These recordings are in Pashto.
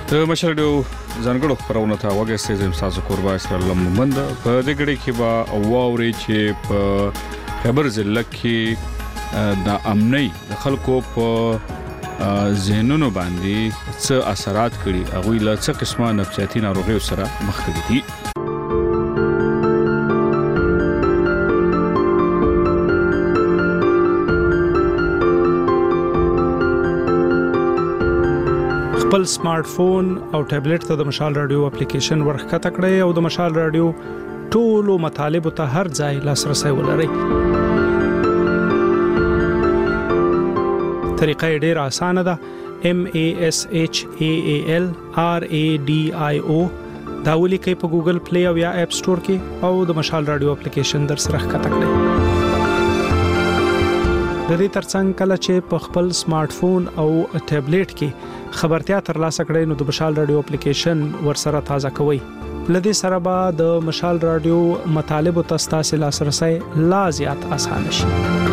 مشر رادیو ځانګړو خبرونه ته وګورئ زم تاسو قربا اسرائیل مومند په دې غړي کې با واوري چې په خبر ضلع کې د امنۍ د خلکو په ذهنونو باندې څه اثرات کړي هغه له څه قسمه نفسیاتي ناروغیو سره مخ کړي دي. خپل سمارټ فون او ټابلیټ ته د مشال رادیو اپلیکیشن ورخکته کړئ او د مشال رادیو ټولو مطالب ته هر ځای لاسرسي ولرئ. طریقه ډیره اسانه ده. MASHAALRADIO دا ولیکئ په ګوګل پلی او یا اپ سٹور کې او د مشال رادیو اپلیکیشن در سره ښکته کړئ. د دې ترڅنګ کله چې په خپل سمارټ فون او ټابلیټ کې خبرتیا ترلاسه کړئ نو د مشال رادیو اپلیکیشن ورسره تازه کوئ. لدې سره به د مشال رادیو مطالب او تاسو لاسرسي لا زیات آسان شي.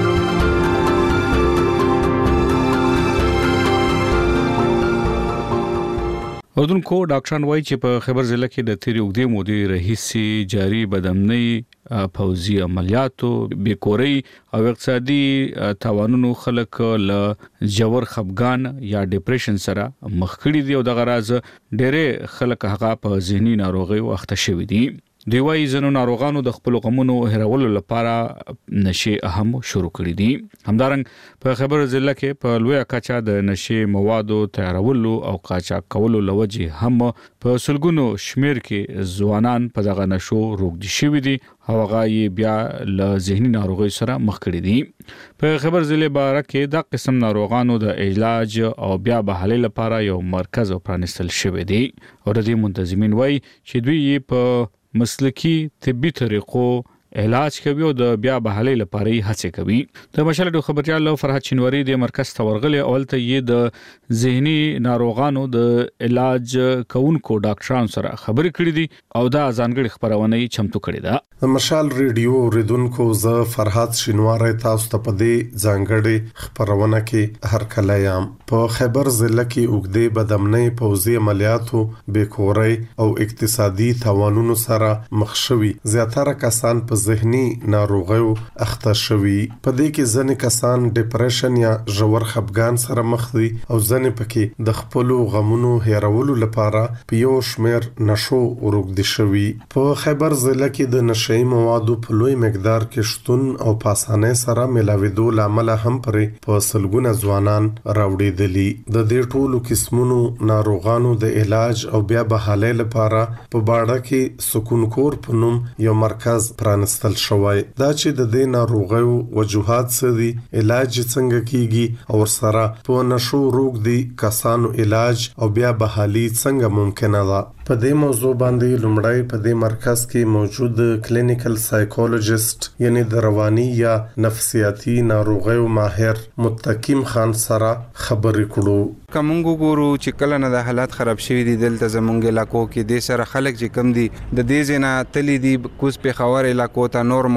اوردونکو ډاکټران وایي چې په خبر ضلع کې د تیری وګړي مودې رئیسي جاری بدامنۍ پوځي عملیاتو بیکوري او اقتصادي تاوانونو خلک له جوړ خفګان یا ډیپریشن سره مخ کړي دي او د غراز ډېرې خلک هغه په ذهني ناروغي وخت شوي دي. دی وايي زنو ناروغانو د خپل غمونو هرولو لپاره نشي اهم شروع کړی دي. همدارنګ په خبر ضلع کې په لوی کچا د نشي موادو تیارولو او قاچاق کولو لوجه هم په سلګونو شمیر کې ځوانان په دغه نشو روغدي شوي دي او هغه بیا له ذهني ناروغي سره مخ کړي دي. په خبر ضلع باره کې د قسم ناروغانو د علاج او بیا بحالي لپاره یو مرکز پرانستل شوی دی او د دې منتظمین وایي چې دوی په مسلکی طبي طریقو علاج کوي او د بیا بحالي لپاره هڅه کوي. د مشال رادیو خبريال فرحت چنوري د مرکز تورغله اولته یې د ذهني ناروغانو د علاج کوونکو ډاکټرانو سره خبرې کړې دي او دا ځانګړي خبرونه چمتو کړې ده. مشال رادیو ریدونکو ز فرحت چنوري تاسو ته په دې ځانګړي خبرونه کې هر کله یم. په خیبر ضلع کې وګړي بدامنۍ پوځي عملیاتو بیکوري او اقتصادي تاوانونو سره مخ شوي. زیاتره کسان په ذهني ناروغیو اخته شوي. په دې کې ځنې کسان ډیپریشن یا ژور خفګان سره مخ دي او ځنې پکې د خپل غمونو هیرولو لپاره په یو شمیر نشو ورګدي شوي. په خیبر ضلع کې د نشئی موادو په لوی مقدار کې شتون او په اسانۍ سره ملاویدو لامل هم پرې په سلګونه ځوانان راوړېدلي. د دې ټولو قسمونو ناروغانو د علاج او بیا بحالۍ لپاره په باړه کې سکون کور په نوم یو مرکز پرانستل شوی. دا چې د دې ناروغیو وجوهات څه دي، علاج څنګه کیږي او سره په نشو روغ دي کسانو علاج او بیا بحالي څنګه ممکنه ده. په دې موضوع باندې لومړی په دې مرکز کې موجود کلینیکل سایکولوژیست یعنی د رواني یا نفسیاتي ناروغیو ماهر متقیم خان سره خبرې کړو. کومو ګورو چې کله نه د حالات خراب شوي دي دلته زمونږ علاقو کې د سره خلک چې کم دي د دې ځنه تللی دي کوز په خاور علاقو ته نور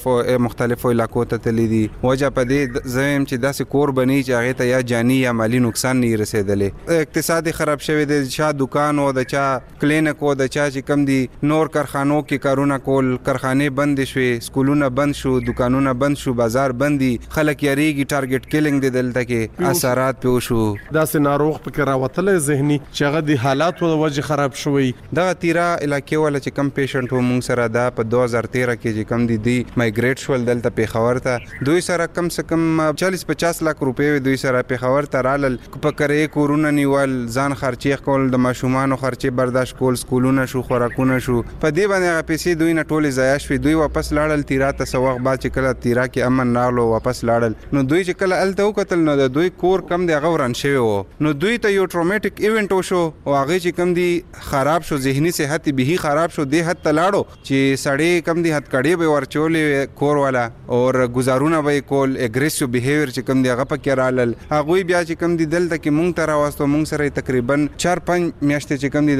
مختلفو علاقو ته تللی دي. وجه په دې زم چې داسې کور بني چې هغه ته یا جانی یا مالی نقصان نه رسیدلې. اقتصادي خراب شوی دي، چا دکان او د چا کلینیک او د چا چې کم دي نور کارخانو کې کارونه کول، کارخانه بند شوي، سکولونه بند شو، دکانونه بند شو، بازار بندي، خلک یریږي، ټارګټ کیلینګ دي دلته کې اثرات پیو شو. داسې ناروغ پکې راوتلې ذهني چې هغه د حالاتو د وجه خراب شوی. دا تیرا علاقې ولا چې کم پیشنټ و مونږ سره دا په 2013 کې چې کم دي مایګریټ شول دلته پیښور ته. دوی سره کم سے کم 40-50 لک روپے دوی سره پیښور ته رالل. په کرے کورونه نیول، ځان خرچي کول، د ماشومانو خرچي برداشت کول، سکولونه شو، خوراکونه شو. په دې باندې پیسې دوی نه ټولې ضایع شوې. دوی واپس لاړل تیرا ته سوغ بعد چې کله تیرا کې امن راغلو واپس لاړل. نو دوی چې کله الته وکتل نو دوی کور کم دی غورن شوی وو. نو دوی ته یو ټروماټیک ایونت وشو او هغه چې کم دی خراب شو، ذهني صحت به خراب شو. دې حد ته لاړو چې سړی کم دی حد کړي به ورچولې کور والا او گزارونه به کول، اګریسیو بیهیویر چې کم دی هغه پکې رالل. هغه بیا چې کم دی دلته کې مونږ ته راوستو. مونږ سره تقریبا 4-5 میاشتې چې کم دی د هغه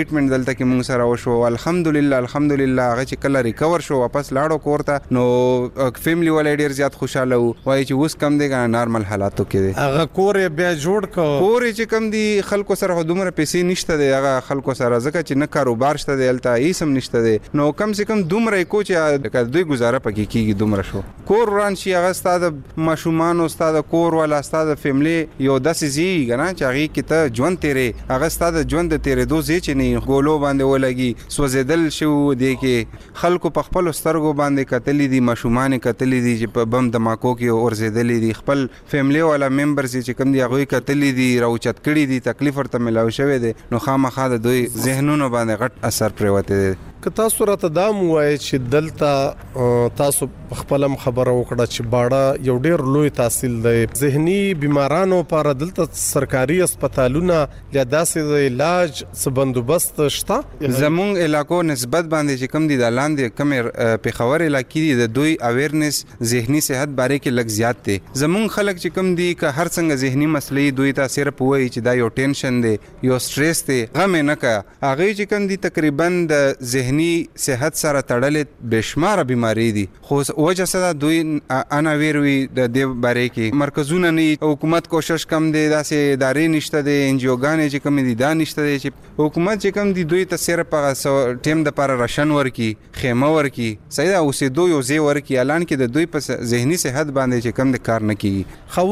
ټریټمنټ دلته کې مونږ سره وشو. الحمدلله هغه چې کله ریکور شو واپس لاړو کورته نو فیملی ولې ډیر زیات خوشاله وو وایي چې اوس کم دی نارمل حالاتو کې دی. هغه کور بیا جوړ کور چې کم دی خلکو سره دومره پیسې نشته دی هغه خلکو سره ځکه چې نه کاروبار شته دی الته هیڅ هم نشته دی نو کم سے کم دومره کو چې دوی گزاره پکې کیږي دومره شو. کور وران شي هغه ستاسو ماشومان او ستاسو کور ولا ستاسو فیملی یو داسې زی غنا چې هغه کې ته ژوند تیرې هغه ستاسو ژوند تیرې دوه زی چې نه ګولو باندې ولګي سوځیدل شو دی کې خلکو په خپل سترګو باندې کتلې دي ماشومان کتلې دي چې په بم دماکو کې اورزیدلې دي خپل فیملی ولا ممبرز چې کوم دی هغه کتلې دي راوچت کړي دي تکلیف ورته ملاوي شوی دی نو خامخا د دوی ذهنونو باندې غټ اثر پریوته دی. که تاسو راته دا موایي چې دلته تاسو خپلم خبره وکړه چې باړه یو ډیر لوی تحصیل دی ذهني بیمارانو لپاره دلته سرکاري هسپتالونه یا داسې علاج څه بندوبست شته؟ زمونږ علاقو نسبت باندې چې کم دي د لاندې کم پیښور علاقې دي د دوی اویرنس ذهني صحت باره کې لږ زیات دي. زمونږ خلک چې کم دي که هر څنګه ذهني مسلې دوی ته صرف وایي چې دا یو ټینشن دی یو سټریس دی غم نه کا هغه چې کم دي تقریبا د ذهني صحت سره تړلې بشمار بیماری دي خو وجه سره دوی انا ویروي د دې باره کې مرکزونه نه حکومت کوشش کم دي داسې ادارې نشته دي انجیوګانې چې کم دي دا نشته دي چې حکومت چې کم دي دوی ته صرف هغه ټیم د پر راشن ورکی خیمه ورکی صحیح اوسې دوی یو ځای ورکی اعلان کې د دوی په ذهني صحت باندې چې کم د کار نه کوي.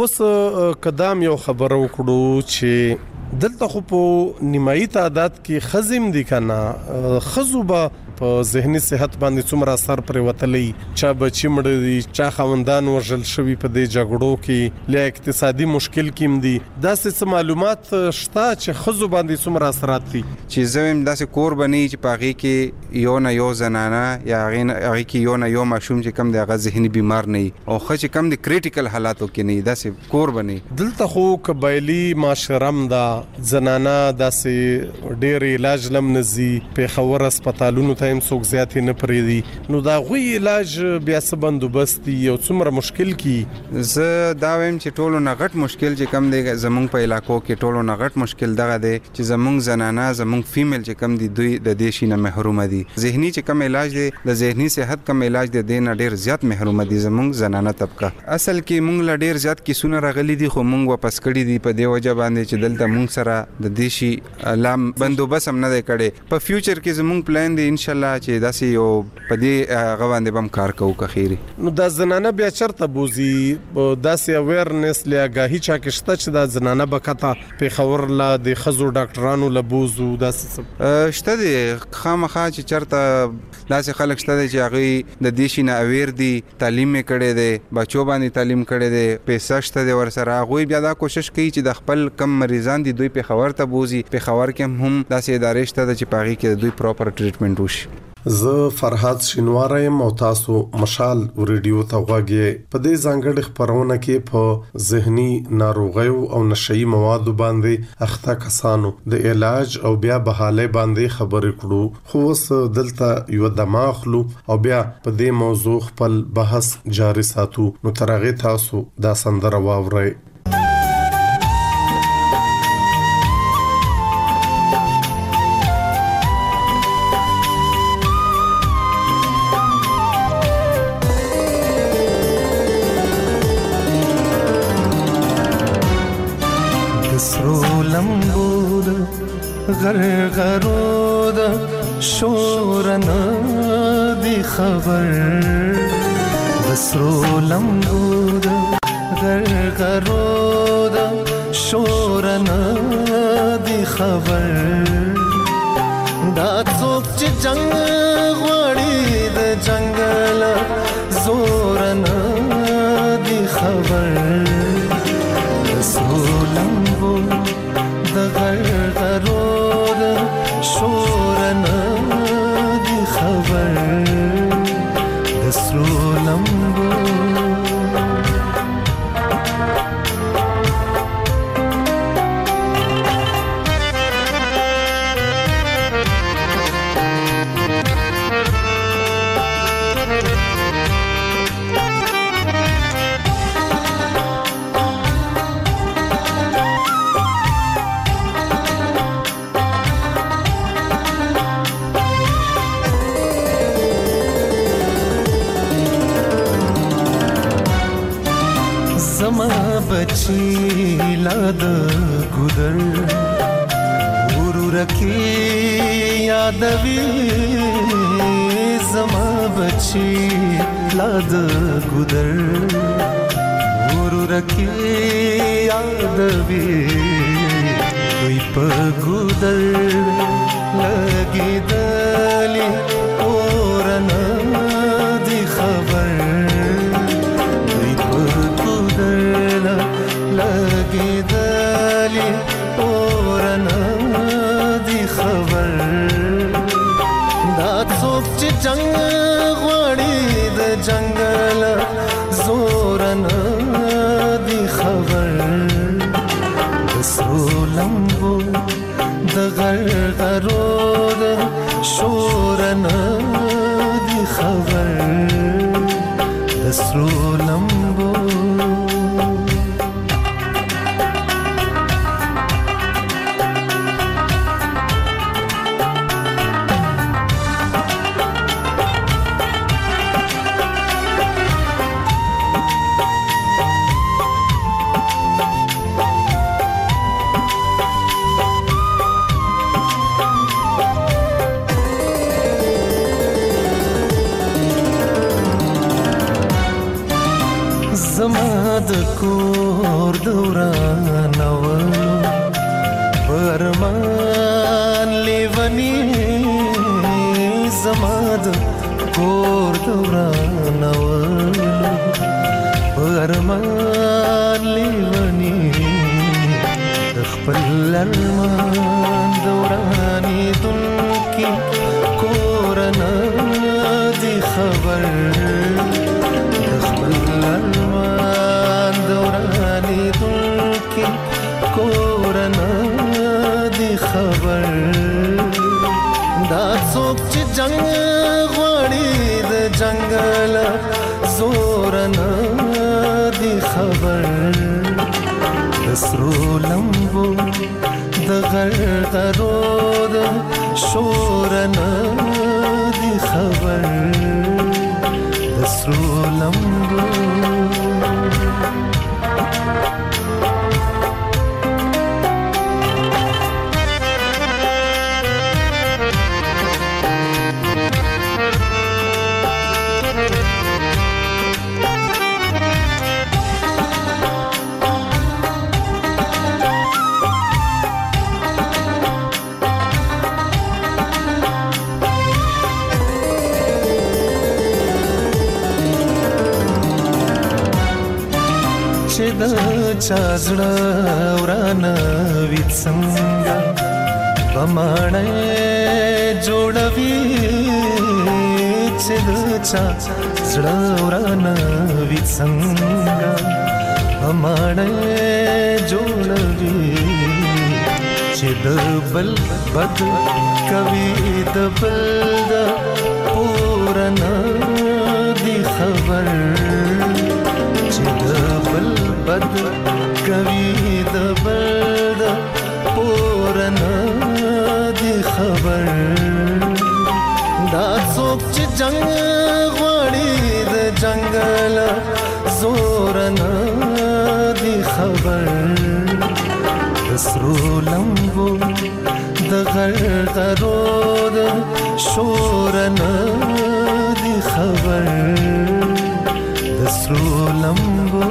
خوس قدم یو خبره وکړو چې دلته خو په نیمایي تعداد کې خزم دي کنه خزوبه په ذهني صحت باندې څومره اثر پرې وتلې چا بچی مړ دي چا خوندان وژل شوی په دې جګړو کې له اقتصادي مشکل کې دي داسې معلومات شته چې خزو باندې څومره اثرات دي چې زم داسې کور بنی چې پاغي کې یو نه یو زنانه یا هغه کې یو نه یو ماشوم چې کم دی هغه ذهني بیمار نه او خو چې کم دی کریټیکل حالاتو کې نه داسې کور بنی. دلته خو قبایلی معاشرم دا زنانه داسې ډېر علاج لم نزي په خور هسپتالونو ته هم څوک زیات نه پریدي نو دا غوي علاج بیا څه بندوبست یو څومره مشکل کی. زه دا ویم چې ټولو نه غټ مشکل چې کم دی زمونږ په علاقو کې ټولو نه غټ مشکل دغه دی چې زمونږ زنانه زمونږ فیمیل چې کم دي دوی د دې شي نه محروم دي. ذهني چې کم علاج دی د ذهني صحت کم علاج دی دینه ډیر زیات محروم دي زمونږ زنانه طبقه. اصل کې مونږ لا ډیر زیات کیسونه راغلي دي خو مونږ واپس کړی دي په دې وجه باندې چې دلته مونږ سره د دې شي لام بندوبست هم نه دی کړی. په فیوچر کې زمونږ پلان دی ان شاء الله چې داسې یو په دې غواندې بم کار کوو کخيري. نو دا زنانه بیا چرته بوزي داسې اویرنس لګاهی چا کې شته چې دا زنانه بکته په خور لا د خزو ډاکټرانو لبوزو داسې شته دي خامخا چې چرته داسې خلک شته چې هغه د دې شي نه اویر دي تعلیم کړي دي بچو باندې تعلیم کړي دي پیسې شته دي ور سره هغه بیا دا کوشش کوي چې د خپل کم مریضان دي دوی په خور ته بوزي په خور کې هم داسې ادارې شته چې پاغي کې دوی پراپر ټریټمنټ وشي. زه فرحات شینواری او تاسو مشال ریډیو ته غواګي په دې ځانګړي خبرونه کې په ذهني ناروغیو او نشئی موادو باندې اخته کسانو د علاج او بیا بحاله باندې خبرې کړو خو وس دلته یو دماغ لو او بیا په دې موضوع خپل بحث جاری ساتو نو ترغه تاسو دا سندره واورئ. غرغرود شورن دی خبر بسرو لمبود غرغرود شورن دی خبر دا څوک چې جنگ غوړي د جنگل زورن دی خبر بسرو لمبود د غرغرود شورن دی خبر دسرو لمبو زما بچی لاد ګودر ورورکی یادوي زما بچی لاد ګودر ورورکی یادوي دوی په ګودر لګیدلې اورنه دی خبر دوی په ګودر لګیدلې اورنه دی خبر دا څوک چې جنگ غواړي د جنگل زورنه دی خبر سرو لمبو د غرغرو د شورنه دی خبر د سرو لمبو زما د کور دورانولو برمان لیونی زما د کور دورانولو برمان لیونی د خپل ارمان دورانی دنکی کورنا دی خبر الارمان دورانی دلکی کورنا دی خبر دا څوک چې جنگ غواړي د جنگل زورنا دی خبر د سرو لمبو د غرغرو د شورنا دی خبر د سرو لمبو چې د چا زړه ورانه وي څنګه بماڼه جوړوي چې د چا زړه ورانه وي څنګه بماڼه جوړوي چې د بل بد کوي د بل د پورنا دی خبر چې د بل بد کوي د بل د پورنا دی خبر دا څوک چې جنگ غواړي د جنگل زورنا دی خبر د سرو لمبو د غرغرو د شورنا دی خبر د سرو لمبو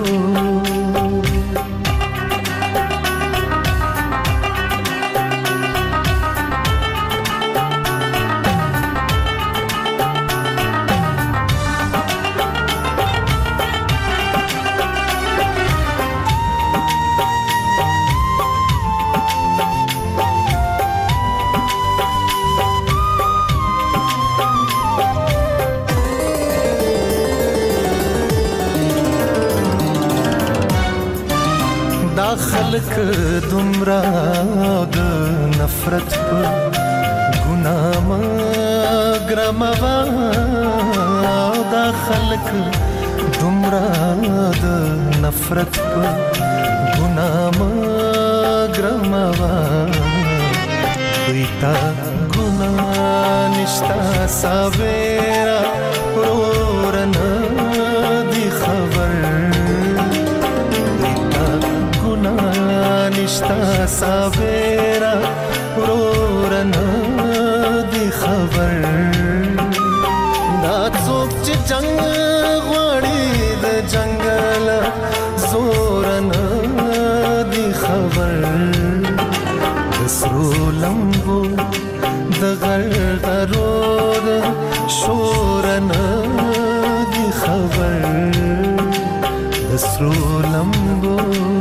دا خلق دمرا د نفرت په ګناه مګرموا دا خلق دمرا د نفرت په ګناه مګرموا دوی تا ګناه نشتا ساویرا ورورنا دی خبر غواړي د جنگل زورن دی خبر د سرو لمبو د غرغرو د شورن دی خبر د سرو لمبو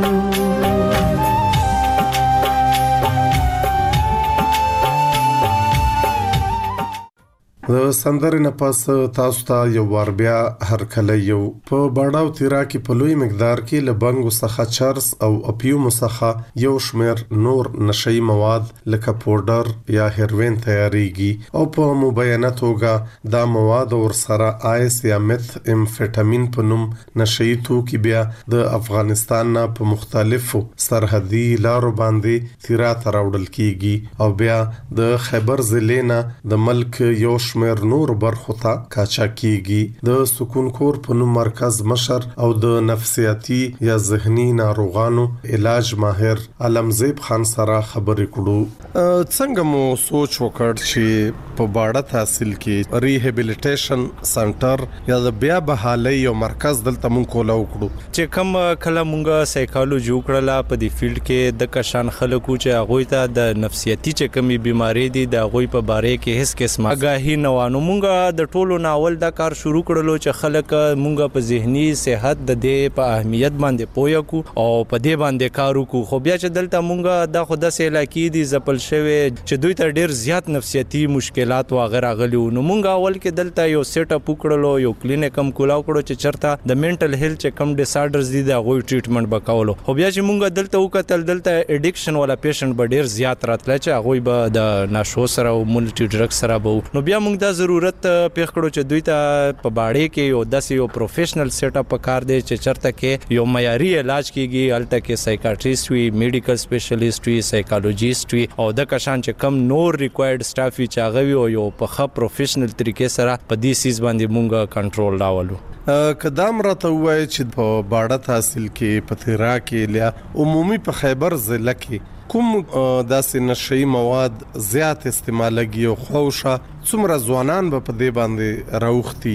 د سندرې نه پس تاسو ته یو وار بیا هر کله یو په باډاو تیرا کې په لوی مقدار کې لبنګو څخه چرس او اپیوم څخه یو شمیر نور نشئی مواد لکه پودر یا هیروین تیاریږي او په مبینه توګه دا مواد ورسره آیس یا میث امفیټامین په نوم نشئی توکي بیا د افغانستان نه په مختلفو سرحدي لارو باندې تیرا ته راوړل کیږي او بیا د خیبر ضلع نه د ملک یو شمیر نور برخو ته کاچا کیږي. د سکون کور په نوم مرکز مشر او د نفسیاتي یا ذهني ناروغانو علاج ماهر علمزیب خان سره خبرې کړو. څنګه مو سوچ وکړ چې په باډه تحصیل کې ریهابیلیټیشن سنټر یا د بیا بحالي یو مرکز دلته مونږ کولا وکړو چې کوم کله مونږه سایکالوجي وکړه په دې فیلډ کې د کشان خلکو چې هغه ته د نفسیاتي چې کمی بيماري دي د هغه په باره کې هیڅ قسمه آگاهی نه وانه مونږه د ټولو ناول دا کار شروع کړلو چې خلک مونږه په ذهني صحت د دې په اهمیت باندې پوهه کو او په دې باندې کار وکړو. خو بیا چې دلته مونږه د خود سه علاقې دي زپل شوی چې دوی ته ډیر زیات نفسیاتي مشکلات او غیر غلیو نو مونږه اول کې دلته یو سیټ اپ وکړلو یو کلینیک هم کولاو کړو چې چرته د منټل هیلث چې کم ډیس آرډرز دي دا غوي ټریټمنټ وکاولو. خو بیا چې مونږه دلته وکتل دلته اډیکشن والا پیشنټ به ډیر زیات راتل چې هغه به د نشو سره او ملټي ډرګ سره به نو بیا مونږ دا ضرورت پیښ کړو چې دوی ته په باړې کې یو داسې یو پروفیشنل سیټ اپ کار دی چې چرته کې یو معیاري علاج کیږي الته کې سایکیاټریست وي میډیکل سپیشلیست وي سایکالوجیست وي او د کشان چې کم نور ریکوایرډ سټاف وي چې هغه یو په ښه پروفیشنل طریقې سره په دې سیس باندې مونږه کنټرول راولو. کدام راته وای چې په باډه تحصیل کې په تیرا کې لیا عمومي په خیبر ضلع کې کوم داسې نشئی مواد زیات استعمالږي او خوښه څومره ځوانان به په دې باندې راوختي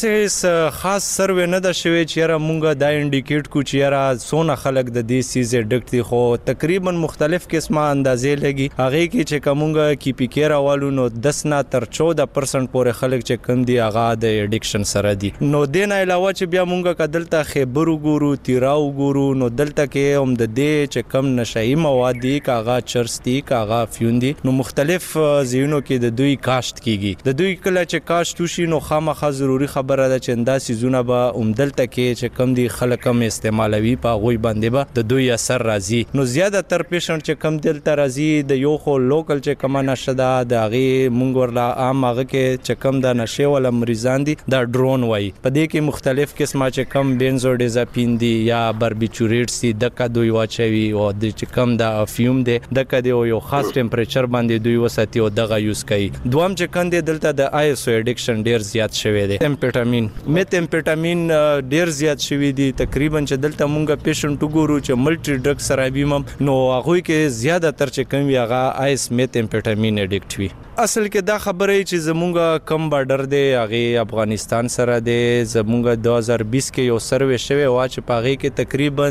داسې خاص سروې نه ده شوی چې یاره مونږه دا انډیکیټ کو چې یاره سونه خلک د دې سیز اډکټ دي خو تقریبا مختلف قسمه اندازې لګي هغه کې چې کومه کی پی کې راوالو نو 10 نه تر 14% پورې خلک چې کم دي هغه د اډیکشن سره دي. نو دین علاوه چې بیا مونږه کدلته خیبر وګورو تیرا وګورو نو دلته کې هم د دې چې کم نشئی مواد دي کاغه چرستی کاغه فیوندي نو مختلف زینو کې د دوی کاشت کیږي د دوی کله چې کاشت وشي نو خامخا ضروری خبره ده چې انداسي زونه به عمدلته کې چې کم دي خلک هم استعمالوي په غوي باندې به د دوی اثر راځي. نو زیاده تر پیشنټ چې کم دلته راځي د یو خو لوکل چې کما نشدا د هغه مونږ ورلا عام هغه کې چې کم د نشه ولا مریضان دي دا ډرون وای په دې کې مختلف قسمه چې کم بنزودیزاپین دي یا باربیچوریټس دي دغه دوی واچوي او د چې کم د افیوم دي دغه دی یو خاص ټمپریچر باندې دوی وساتي او دغه یوز کوي. دوام چې کندې دلته د آیسو اډیکشن ډیر زیات شوی دی. امفیټامین میث امفیټامین ډیر زیات شوی دی تقریبا چې دلته مونږه پیشنټ وګورو چې ملټي ډرګ سره بیمم نو هغه کې زیاته تر چې کم وی هغه آیس میث امفیټامین اډیکټ وي. اصل کې دا خبره چې زمونږه کم بارډر دی هغه افغانستان سره دی. زمونږه 2020 کې یو سروې شوی و چې پاغه کې تقریبا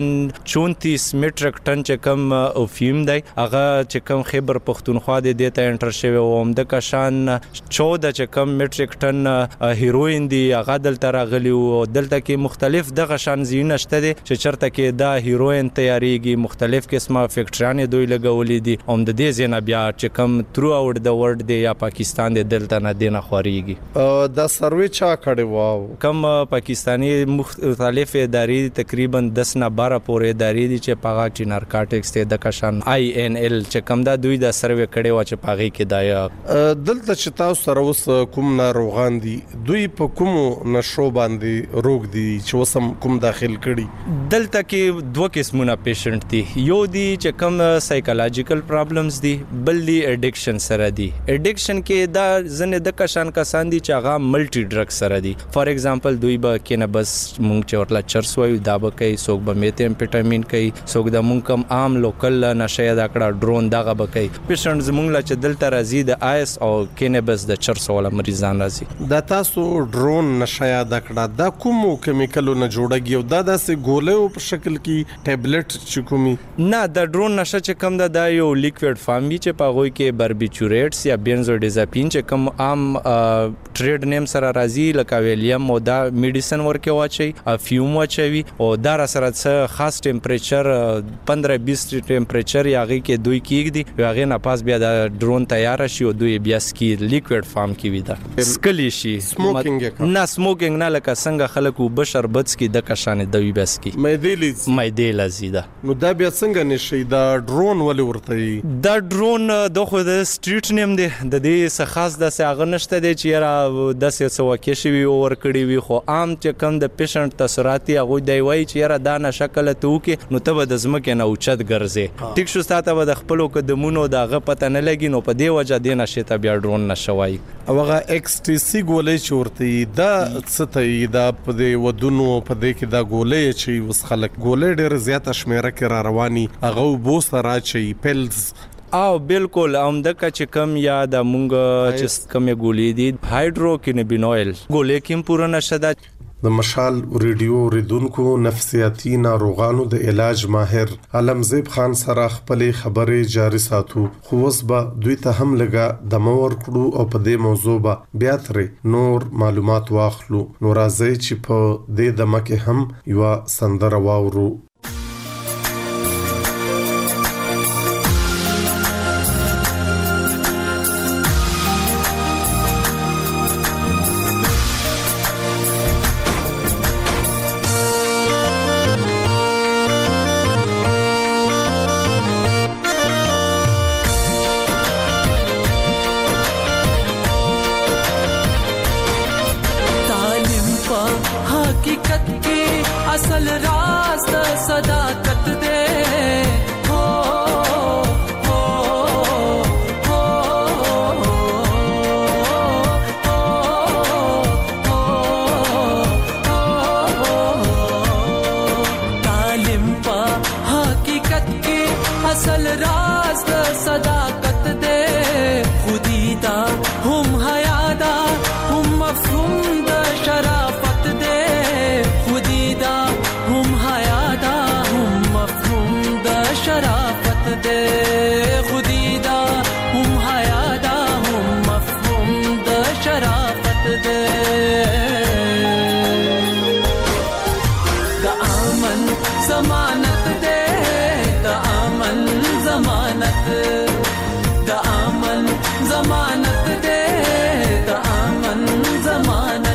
34 میټریک ټن چې کم افیم دی هغه چې کم خیبر پختونخوا دی ته انټر شوی و هم د کشان 14 چې کم میټریک ټن هیروین دی هغه دلته راغلی او دلته کې مختلف دغه شان زینه شته دي چې چرته کې دا هیروین تیاریږي مختلف قسمه فیکټریانې دوی لګولې دي هم د دې زینه بیا چې کم تھرو اوټ د ورلد یا پاکستان د دلته نه دینه خوريږي. دا سروې چا کړي واو کم پاکستانی مختلف ادارې تقریبا 10 نه 12 پورې ادارې دي چې پاغه چې نارکاټکس ته د کشان INL چې کم دا دوی د سروې کړي و چې پاغه کې دا دلته چې تاسو سره اوس کوم ناروغان دي دوی په کوم نشو باندې روغ دي چې وسم کوم داخل کړي دلته کې دوه قسمونه پیشنټ دي. یو دي چې کم سایکولوژیکل پرابلمز دي بل دي اډیکشن سره دي. اډیکشن کې دا ځنه د کشان کسان دي چې هغه ملټي ډرګ سره دي. فار ایگزامپل دوی به کینابس مونږ چې ورلا چرس وایو دا به کوي، څوک به میتامفیټامین کوي، څوک د مونږ کم عام لوکل نشه دا کړه ډرون دغه به کوي. پیشنټ زمونږ لا چې دلته راځي د آیس او کینابس د چرس ولا مریضان راځي. دا تاسو ډرون نشه دا کړه دا کوم کیمیکلو نه جوړیږي او دا داسې ګولې په شکل کې ټابلیټ چې کومي؟ نه، د ډرون نشه چې کم دا یو لیکویډ فارم وی چې په غوي کې بربیچوریټس یا بنزودیزاپین چې کم عام ټریډ نیم سره راځي لکه ویلیم او دا میډیسن ورکه واچي افیوم واچوي او دا سره څه خاص ټمپریچر 15-20 ټمپریچر یاغي کې دوی کېږي یاغي نه پاس بیا د ډرون تیار شي او دوی بیا سکی لیکویډ فارم کې وي دا سکلی شي. نه سموکینګ نه لکه څنګه خلک وبشر بدس کې د کشانې دوی بس کې مېدې لزیدا. نو دا بیا څنګه نشي دا ډرون ولې ورته؟ دا ډرون د خو د سټریټ نیم دی، د دې څه خاص د څه غنښت دی چې را د څه واقع شوی او ور کړی وي. خو عام چې کم د پیشنټ تاثیرات هغه دی وای چې را دا نه شکل ته وکي نو ته د زمکه نه اوچت ګرځي. ټیک شو ستاته د خپلو قدمونو دغه پته نه لګي نو په دې وجه دی نشه ته بیا ډرون نشوي. اوغه ایکس ټی سی ګولې چورتي دا څه ته دا په دې ودونو په دې کې دا ګولې چې وس خلک ګولې ډېر زیاته شمیره کې را رواني هغه بوس راچي پیلز او بالکل اومدکه چې کم یا د مونږ چې کم ګولې دي هایدروکینابینوئل ګولې کې پوره نشه ده. د مشال ریډیو ریدونکو نفسیاتي ناروغانو د علاج ماهر علمزیب خان سره خپل خبرې جاري ساتو. خو اوس به دوی ته هم لګا د مور کړو او په دې موضوع به بیا ترې نور معلومات واخلو. نو راځي چې په دې دمکه هم یو سندره واورو. असल राज सदाकत दे हो हो हो तालिम पा हकीकत के असल राज सदाकत दे खुदीदा हम हयादा हम मफहूम द शराफत दे खुदीदा हम हयादा हम मफहूम द शराफत दे खुदीदा हम हयादा हम मफहूम द शराफत दे द आमन जमानत दे द आमन जमानत द आमन जमानत दे द आमन जमानत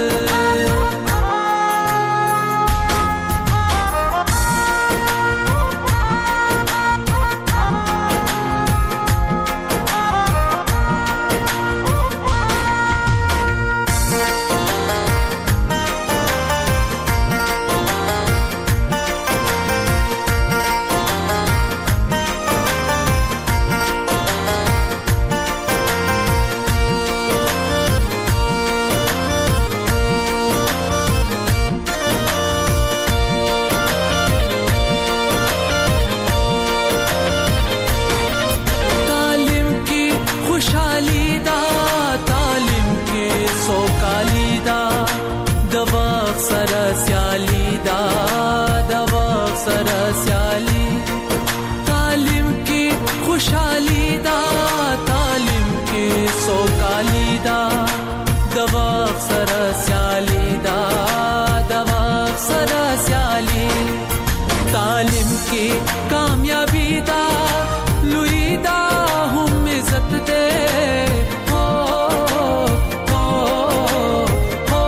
तालिम की कामयाबी दा लुईदा हम इज्जत दे हो हो हो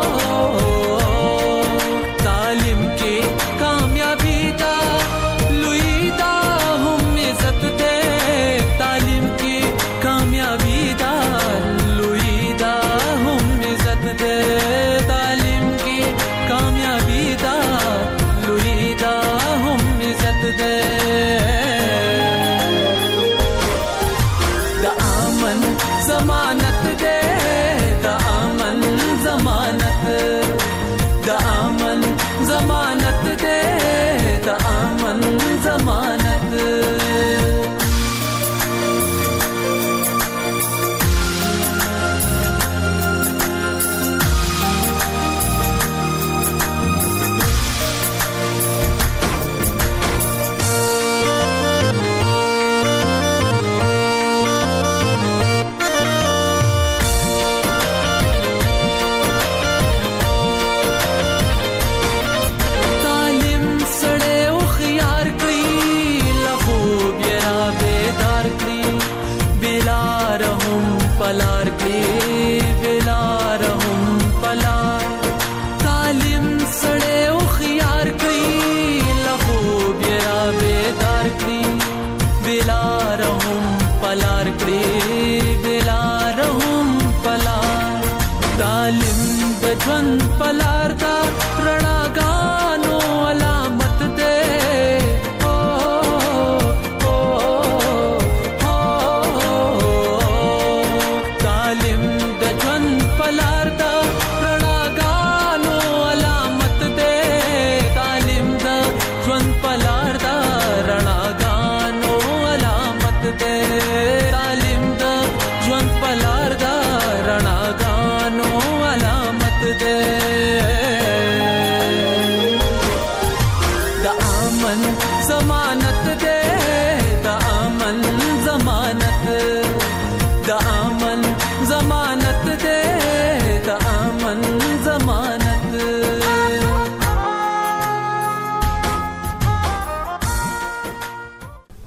तालिम की कामयाबी दा लुईदा हम इज्जत दे तालिम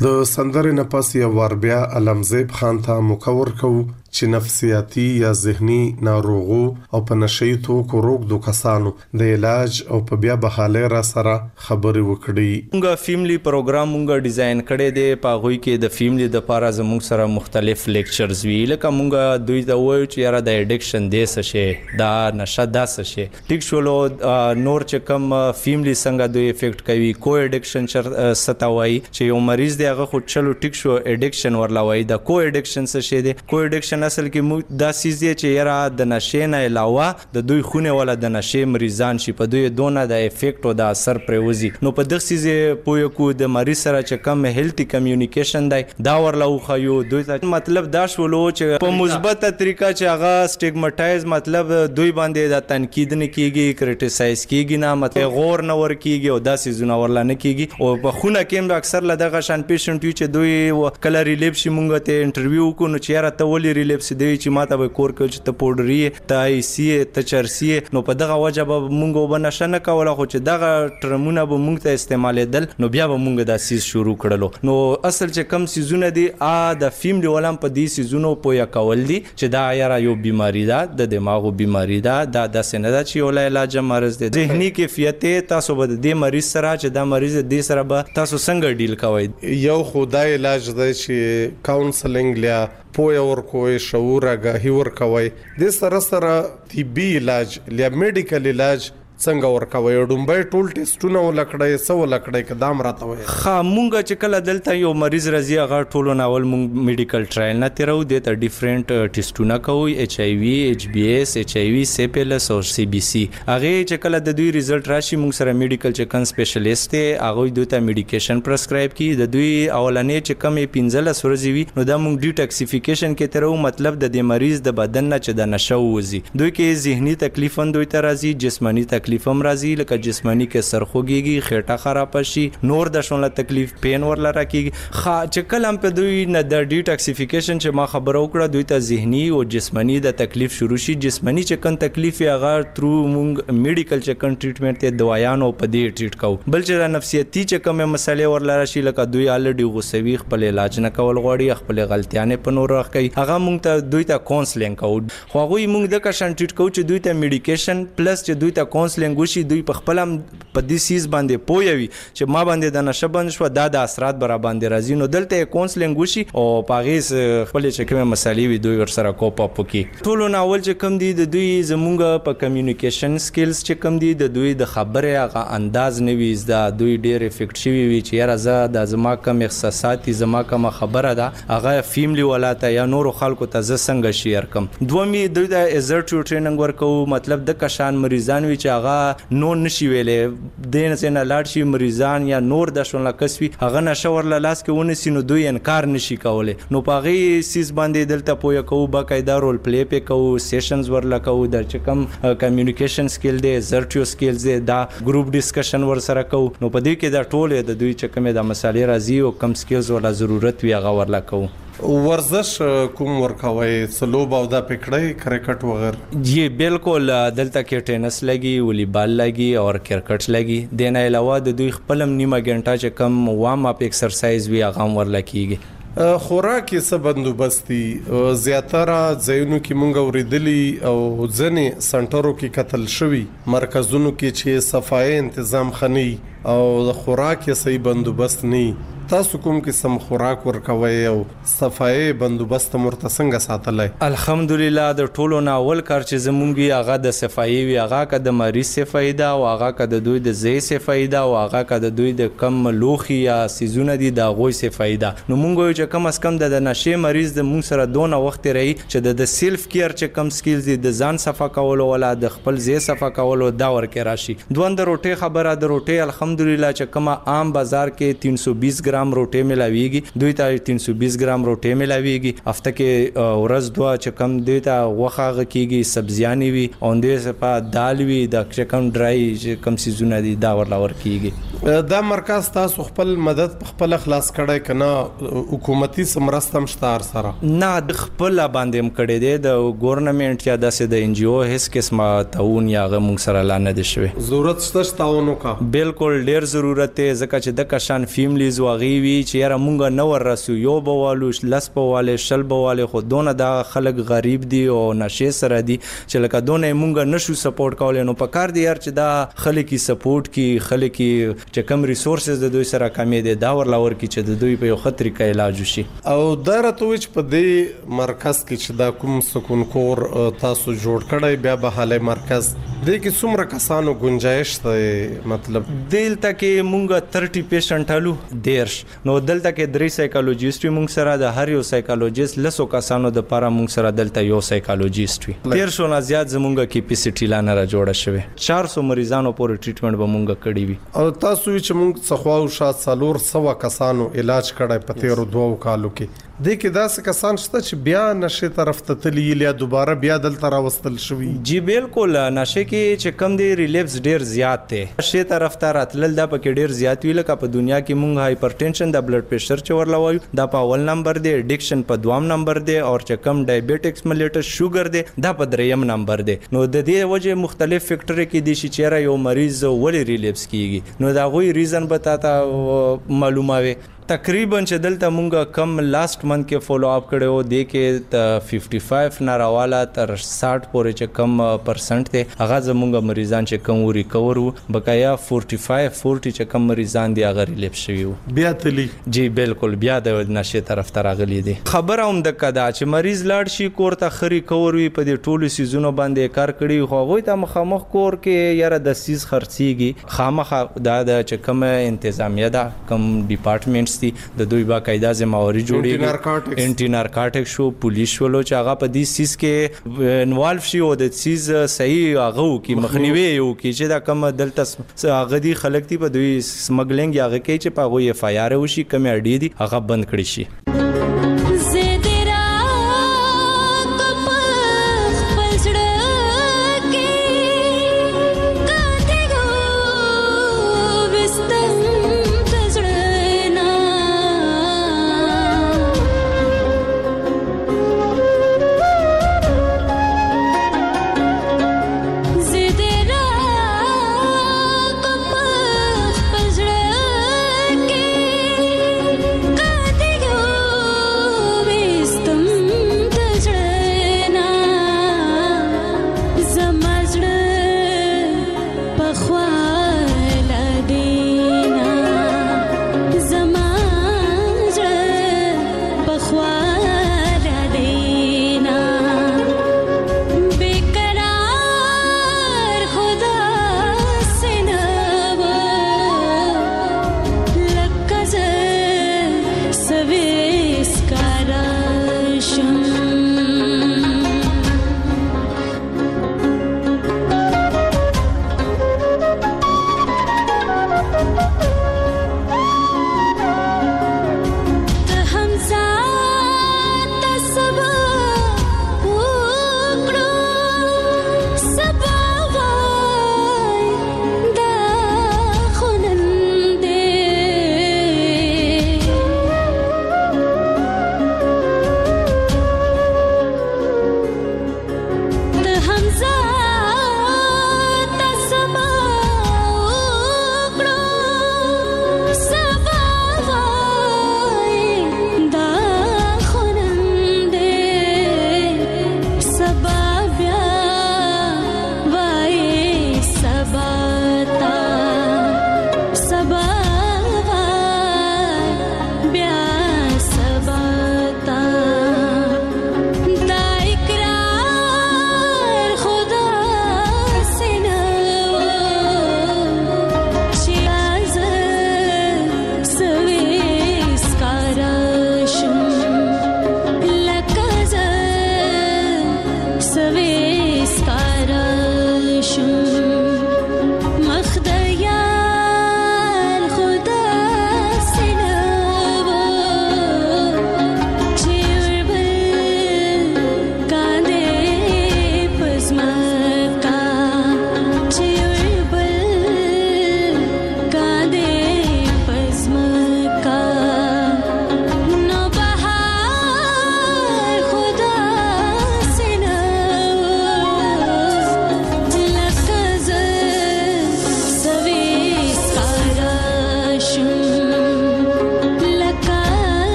د سندرې نه پس یو وار بیا علمزیب خان ته مکور کوو چې نفسیاتي یا ذهني ناروغو او په نشئی توکو روغدو کسانو د علاج او په بیا بحاله را سره خبرې وکړي. موږ فیملی پروګرام موږ ډیزاین کړی دی، په هغوی کې د فیملی د پاره زموږ سره مختلف لیکچرز وی، لکه موږ دوی ته وایو چې یاره د اډکشن دی څه شی، دا نشه دا څه شی، ټیک شولو نور چې کم فیملی څنګه دوی افیکټ کوي، کو اډکشن څه وایي چې یو مریض دی هغه خو چلو ټیک شو اډکشن ورلا وایي، د کو اډکشن څه شی دی. کو اډکشن اصل کې دا سیز دی چې یاره د نشې نه علاوه د دوی خونه ولا د نشې مریضان شي، په دوی دونه د افیکټ او د اثر پروزي. نو په دغه سیز پوی کو د مریض سره چې کم هیلتي کمیونیکیشن دی دا ورلا خو دوی ته مطلب دا شولو چې په مثبته طریقه چې هغه سټیګماټایز مطلب دوی باندې د تنقید نه کیږي، کریټیسایز کیږي نه، مطلب غور نه ور کیږي او دا سیزونه ورلا نه کیږي. او په خونه کې اکثر لدغه شان پیشنټ چې دوی کله ریلیف شي مونږ ته انټرویو کو نو چې یاره ته ولې ریلیف سي چې ماته به کور کې چې ته پوډري ته ایسی ته چرسی، نو په دغه وجه به مونږ وبنه نه کوله، خو چې دغه ټرمونه به مونږ ته استعمالېدل نو بیا به مونږ دا سیز شروع کړلو. نو اصل چې کم سیزونه دي د فیملی ولم په دې سیزونو پویا کول دي چې دا یاره یو بیماری ده، د دماغو بیماری ده، دا داسې نه ده چې یو علاج مرز دی. ذهني کیفیت تاسو به د مریض سره چې دا مریض دې سره به تاسو څنګه ډیل کوئ. یو خدای علاج دی چې کاونسلینګ لیا پوی ورکوي، شعور آگاهی ورکوي، د سره طبي علاج یا میډیکل علاج څنګه ورکوي، ډومبای ټول ټیسټونه ولکړای سو ولکړای کدام راته وي. مونږ چې کله دلته یو مریض راځي هغه ټولو ناول مونږ میډیکل ټرایل نه تیرو، د ته ډیفرنٹ ټیسټونه کوي، ایچ ای وی، ایچ بی اس، ایچ ای وی، سیپلس او سی بی سی. هغه چې کله د دوی ریزلټ راشي مونږ سره میډیکل چې کن سپیشلیست دی هغه دوی ته میډیکیشن پرسکرایب کی، د دوی اولنې چې کم 15 ورځې وي نو دا مونږ ډیټاکسیفیکیشن کې ترو، مطلب د دې مریض د بدن نه چې د نشو وزي. دوی کې ذهني تکلیف هم دوی ته راځي، جسمانی تکلیف هم راځي، لکه جسمانی کې سرخوږي، خېټه خراب شي، نور د شونله تکلیف پین ورلا راکېږي. چې کله هم په دوی نه د ډیټاکسیفیکیشن چې ما خبره وکړه دوی ته ذهني او جسمانی د تکلیف شروع شي. جسمانی چې کن تکلیف یې هغه ترو مونږ میډیکل چې کن ټریټمنټ ته دوايان او په دې ټریټ کوو. بل چې نفسیاتي چې کوم مسلې ورلا راشي لکه دوی الډي غوسوي، خپل علاج نه کول غواړي، خپل غلطیانې په نور راخي، هغه مونږ ته دوی ته کونسلینګ کوو. خو هغه مونږ د کشن ټریټ کوو چې دوی ته میډیکیشن پلس چې دوی ته کونسلینګ وشي، دوی په خپل په دې سیز باندې پوي چې ما باندې د نشه بند شو، دا د اثرات برا باندې راځي، نو دلته کونسلینګ وشي او پاغیز خپل چې کومه مسالې وي دوی ور سره کوپ اپ کوي. ټولو ناول چې کم دي د دوی زمونږ په کمیونیکیشن سکلز چې کم دي د دوی د خبره هغه انداز نه وي، دا دوی ډېر افیکټ شوی وي چې یاره زه د زما کم احساسات زما کم خبره ده هغه فیملی ولاته یا نور خلکو ته ز څنګه شیر کم. دومي دوی د ایزرټیو ټریننګ ورکو، مطلب د کشان مریضان وي چې هغه نو نشي ویلې دین سينه لاړ شي مریضان یا نور د شونله کسوي هغه نشور لاس کې ونسي نو دوی انکار نشي کوله. نو پاغي سیس باندې دلته پوهه کوو، باقاعده رول پلی په کوو، سیشنز ورلا کوو، د چکم کمیونیکیشن سکل دی، زرټیو سکلز دی، دا ګروپ ډیسکشن ور سره کوو. نو په دې کې دا ټول د دوی چکم د مسالې راځي او کم سکلز ولا ضرورت وی هغه ورلا کوو. ورزش کوم ورکوي، سلوب او د پکړې کرکټ وغیرہ؟ جی بالکل، دلته کې ټینس لګي، والیبال لګي او کرکټ لګي. د نه علاوه د دوی خپل نیمه غنټه چې کم وارم اپ ایکسرسایز وی هغه ورلا کیږي. خوراک یې څه بندوبستي؟ زیاتره ځایونو کې مونږ اوریدلی او ځنې سنټرو کې قتل شوی، مرکزونو کې چې صفای تنظیم خني او د خوراک یې صحیح بندوبست نه. تاسو کوم قسم خوراک ورکوي او صفای بندوبست مرته څنګه ساتلای؟ الحمدلله د ټولو ناول کار چې زمونږی هغه د صفای وی، هغه که د مریض صفای ده او هغه که د دوی د زی صفای ده او هغه که د دوی د کم لوخي یا سيزونه دي د غوي صفای ده. نو مونږ چې کم اس کم د نشه مریض د مونږ سره دونه وخت رہی چې د سیلف کیر چې کم سکلز دي د ځان صفا کول ولا د خپل زی صفا کول دا ورکه راشي. دوه د روټي خبره، د روټي الحمدلله چې کما عام بازار کې 320 ګرام روټي ملاويږي، دوی ته 320 ګرام روټي ملاويږي. هفته کې ورځ دوه چې کم دوی ته وخاغه کیږي، سبزيانې وي او دې صفه دال وي، د چې کم ډرای چې کم سيزونه دي دا ورلاور کیږي. دا مرکز تاسو خپل مدد خپل خلاص کړای کنه حکومتي سمرستم شتار سره؟ نه، د خپل باندې هم کړی دی، د ګورنمنت یا د ان جی او هیڅ قسمه تعاون یا غو موږ سره لاندې شوی. ضرورت شته تعاون وکړه؟ بالکل ډیر ضرورت دی، ځکه چې د کشان فیملیز واغي هغه وی چې یاره مونږ نو ورسو یو بوالو لس بواله شل بواله خو دونه دا خلک غریب دي او نشه سره دي چې لکه دونه مونږ نشو سپورټ کولای نو په کار دی یار چې دا خلک سپورټ کی خلک چې کم ریسورسز د دوی سره کمی دي دا ورلاور کی چې د دوی په یو خطر کې علاج وشي او درته وچ په دې مرکز کې چې دا کوم سکون کور تاسو جوړ کړی بیا به حاله مرکز د کې څومره کسانو گنجائش ته مطلب دلته کې مونږ 30 پیشنټ الو دیرش نو دلته کې 3 سایکالوجیست مونږ سره د هر یو سایکالوجیست لسو کسانو د پاره مونږ سره دلته یو سایکالوجیست وي 1300 نه زیات زمونږ کیپیسټی لا نه جوړه شوی 400 مریضانو پورې ټریټمنټ به مونږ کړی وي او تاسو چې مونږ څخواو شات سالور 100 کسانو علاج کړای په 13 کالو کې د کې داسې کسان شته چې بیا نشه طرف ته تللی یا دوباره بیا دلته راوستل شوی جی بالکل نشه کې چې کم دی ریلیپس ډیر زیات دی نشه طرف ته راتلل دا پکې ډیر زیات ویل کا په دنیا کې مونږ هایپرټنشن د بلډ پریشر چې ورلوي دا په اول نمبر دی اډیکشن په دوام نمبر دی او چې کم ډایبټکس ملیټس شوګر دی دا په دریم نمبر دی نو د دې وجه مختلف فیکټر کې دي چې چیرې یو مریض ولې ریلیپس کیږي نو دا غوي ریزن بتاته معلومه وي تقریبا چې دلته مونږه کم لاست منث کې فالو اپ کړو دی کې 55 نه راواله تر 60 پورې چې کم پرسنټ ته هغه زمونږه مریضان چې کم ریکور وو بقایا 45 40 چې کم مریضان دی هغه ریلیپ شوی وو بیا تلی جی بالکل بیا د نشه طرف ته راغلی دي خبر هم د کدا چې مریض لاړ شي کور ته خري کور وي په دې ټولو سيزونو باندې کار کړی خو غوي ته مخامخ کور کې یاره د سیز خرڅيږي خامخ دا چې کم انتظامیه ده کم ډپارټمنټس د دوی باقاعده ذمہواری جوړي انټي نارکاټک شو پولیس ولو چې هغه په دې سیس کې انوالو شي او د سیس صحیح هغه کی مخنیوي یو کی چې دا کم دلته هغه دي خلک تی په دوی سمګلینګ هغه کې چې په غوي اف آی آر وشي کم اډي دي هغه بند کړی شي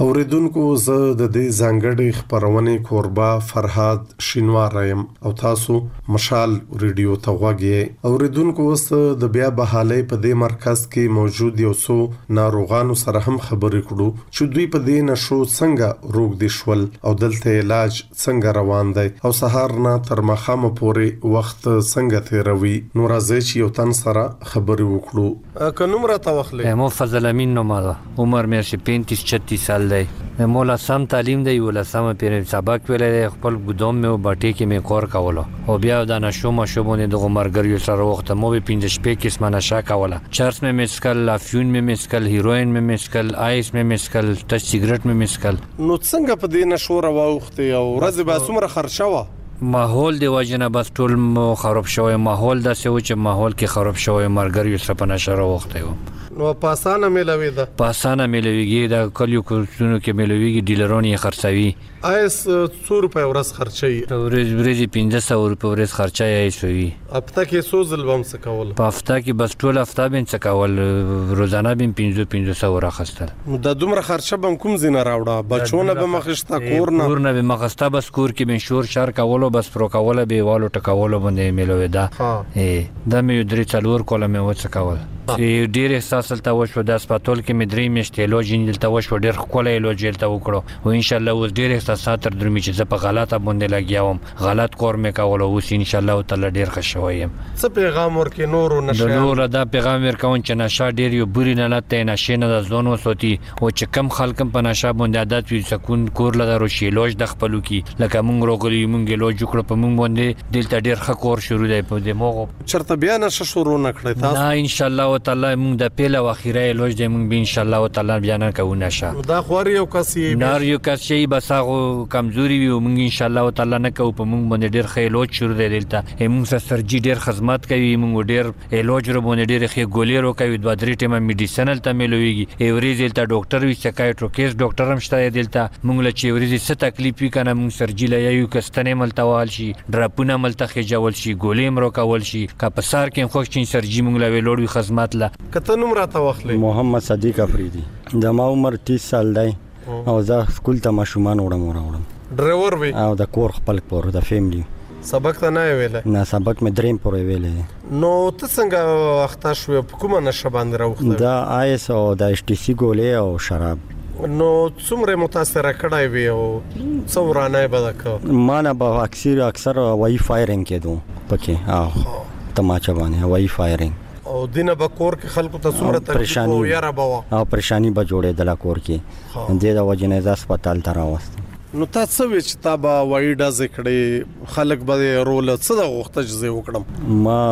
اوریدونکو زه د دې ځانګړي خبرونې کوربه فرهاد شینوار یم او تاسو مشال ریډیو ته غوږی اوریدونکو اوس د بیا بحالۍ په دې مرکز کې موجود یو څو ناروغانو سره هم خبرې کړو چې دوی په دې نشو څنګه روغ دي شول او دلته علاج څنګه روان دی او سهار نه تر ماښامه پورې وخت څنګه تیروي نو راځي چې یو تن سره خبرې وکړو که نوم راته واخلئ مو فضل امین نوم ده عمر مې 35-36 سال دی مولا سم تعلیم دی ولا سم پیر سبق ویلې خپل ګدوم مې باټي کې مې کور کاوله او بیا د نشو مشوبونه د عمرګریو سره وخت مو به 15 شپې کې سم نشه کاوله چرس مې مسکل افیون مې مسکل هیروین مې مسکل آیس مې مسکل ټچ سیګریټ مې مسکل نو څنګه په دې نشو راوخته او ورځ به څومره خرچاوه ماحول دی واجنه بس ټول خراب شوی ماحول د سوي چې ماحول کې خراب شوی مرګریو سره په نشه راوخته نو پاسانه ملوي ده پاسانه ملويږي د کلیو کوڅونو کې ملويږي ډیلرونی خرڅوي ایس 2 روپے ورځ خرچي ورځ 1500 روپے ورځ خرچي ایسوي هفته کې سو ځلبم څه کول په هفته کې بس ټول هفته بین څه کول روزانه بین 1500 راخستل نو د دومره خرچه بم کوم زینه راوړه بچونه به مخشتا کورنه به مخستا بس کور کې بین شور شر کولو بس پرو کوله به والو ټکولو باندې ملوي دا دا مې درې څلور کوله مې وڅ کول چې ډیر احساس تل وشو د سپټول کې مې درې میاشتې لوجین دلته وشو ډیر خپل لوجل ته وکړو او ان شاء الله اوس ډیر احساسات تر درمي چې زه په غلطه باندې لګیاوم غلط کور مې کول او ان شاء الله تعالی ډیر خوشایم څه پیغام ورکې نورو نشه نور دا پیغام ورکون چې نشه ډیر یو بری نه لته نشه نه د زونو سوتي او چې کم خلکم په نشه باندې عادت وي سکون کور لدا روشي لوج د خپلو کې لکه مونږ روغلی مونږ لوج کړو په مونږ باندې دلته ډیر خکور شروع دی په دې موغه چرته بیا نشه شروع نکړی تاسو نه ان شاء الله تعالی مونږ د پیله واخیره لوج دی مونږ به ان شاء الله تعالی بیان کوو نشه دا خور یو کسي نار یو کسي بس هغه کمزوري وي مونږ ان شاء الله تعالی نه کوو په مونږ باندې ډیر خیلوج شروع دی دلته مونږ سره سرجی ډیر خدمات کوي مونږ ډیر لوج رو باندې ډیر خې ګولې رو کوي د درې ټیمه میډیسنل ته ملويږي ایوري دلته ډاکټر وي سایکایټریکس ډاکټر هم شته دلته مونږ له چې ایوري څه تکلیف وي کنه مونږ سرجی لا یو کستنه ملتوال شي ډراپونه ملته خېجول شي ګولې مرو کول شي کا په سار کې خوښ چین سرجی مونږ لا ویلوړ خدمات لا کته نوم راته واخلې محمد صدیق افریدی د ما عمر 30 سال دی او زه سکول ته ماشومان وړم ډرایور وي او د کور خپل کور د فیملی سبق ته نه ویلې نه سبق مې دریم پورې ویلې نو ته څنګه وخت شو په کومه نشه باندې راوخته دا آیس او د اشټی سی ګولې او شراب نو څومره متاثر کړای وي او څورانه بدک ما نه به اکثر وای فایرینګ کېدو پکې او تماچا باندې وای فایرینګ او دینه به کور کې خلکو ته څومره تکلیف او یاره بوا او پریشانی به جوړې د کور کې د وجنه ز هسپتال ته راوست نو تاسو چې تا به وایډا ذکرې خلک به رول څه د غوښته چې وکړم ما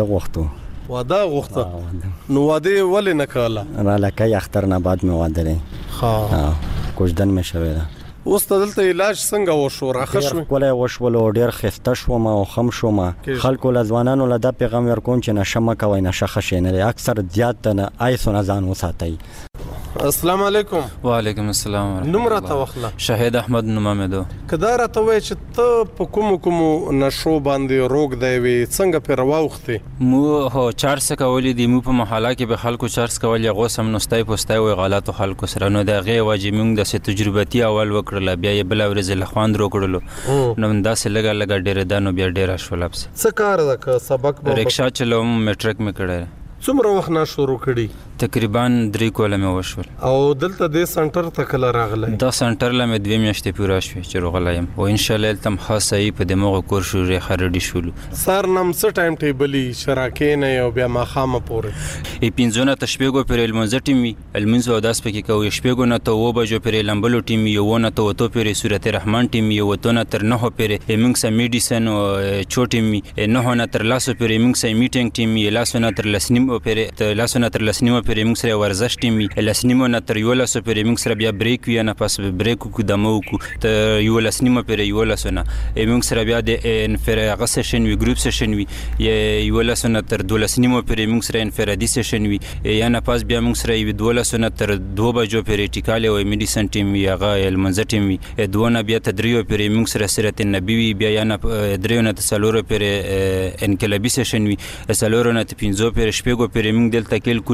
واده غوښته نو واده ولې نه کاله را لکه اختر نه بعد مې واده لې کوژدن مې شوی دا اوس دلته علاج څنګه وشو راخه شو کولای وشول ډیر خسته شوم او خم شوم خلکو لزوانانو لدا پیغام ورکون چې نشه مکوي نشه خشینه اکثر زیات نه آیسونه ځان وساتای السلام علیکم وعلیکم السلام نوم راته واخله شهید احمد نومامدو کدا راته وای چې ته په کوم نشو باندې روغ دی وي څنګه په رواوخته مو هو چارس کولې دی مو په محله کې به خلکو چارس کول یغه سم نوستای پوستای وي غلطو خلکو سره نو د غي واجب موږ د تجربتي اول وکړل بیا یې بل ورځ له خواند رو کړلو نو داسې لګا ډېر دانو بیا ډېر شولاب څه کار ده سبق رکشا چلوم میټریک مې کړی څومره وخت نه شروع کړی تقریبا 3 کوله مې وشول او دلته د سنټر ته کله راغلی دا سنټر له مې 2 میاشتې پوره شوې چې راغلایم او ان شاء الله تم خاصه په دماغ کور شروع خرډي شول سر نم څه ټایم ټیبلی شراکې نه یو بیا ما خامه پورې ای پینځونه تشبیګو پر المنز ټیمي المنز او داس پکې کوي شپګو نه ته و بجو پر لمبلو ټیمي یو نه ته وته پر سورت الرحمن ټیمي یو ته نه تر نه پر موږ سم میډیسن او چوټیمي نه نه تر لاسو پر موږ سم میټینګ ټیمي لاسو نه تر لسنیم پر لاسو نه تر لسنیم پر موږ سره ورزش ټیمي لسنیمو نه تر یو لاسو پر موږ سره بیا بریک وی نه پاس بریک کو دمو کو ته یو لسنیمو پر یو لاسو نه موږ سره بیا د انفراد سیشن وی ګروپ سیشن وی یو لاسو نه تر دو لسنیمو پر موږ سره انفرادي سیشن وی یا نه پاس بیا موږ سره یو دو لاسو نه تر 2 بجو پر ټیکاله او میډیسن ټیم یغه المنز ټیم وی دوه بیا تدریو پر موږ سره سیرت النبی وی بیا نه دریو نه تسلور پر انقلابي سیشن وی سلور نه 15 پر شپږو پر موږ دلته کل کل رو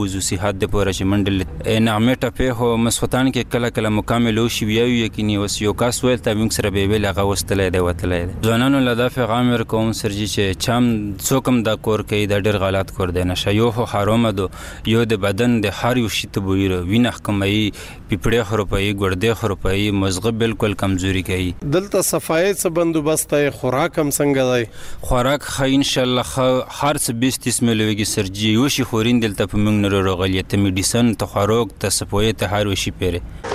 وضو صحت د پوره چې منډل نغمه ټپه هو مسختان کې کله کله مکمل او شی ویو یقیني وس یو کاس ویل ته موږ سره به ویل هغه وستلې دی وتلې ځوانانو لدا پیغام ورکوم سرجی چې چم څوکم دا کور کوي دا ډېر غلط کور دی نشه یو حرام دو یو د بدن د هر یو شی ته بویره وینه کمای پیپړې خروپای ګړدې خروپای مزغه بالکل کمزوري کوي دلته صفای څه بندوبست خوراک هم څنګه دی خوراک خا ان شاء الله هر څه 20 ملوي سرجی یو شي خورین دلته په موږ نه روغلیت میډیسن ته خوراک ته سپوی ته هر وشي پیره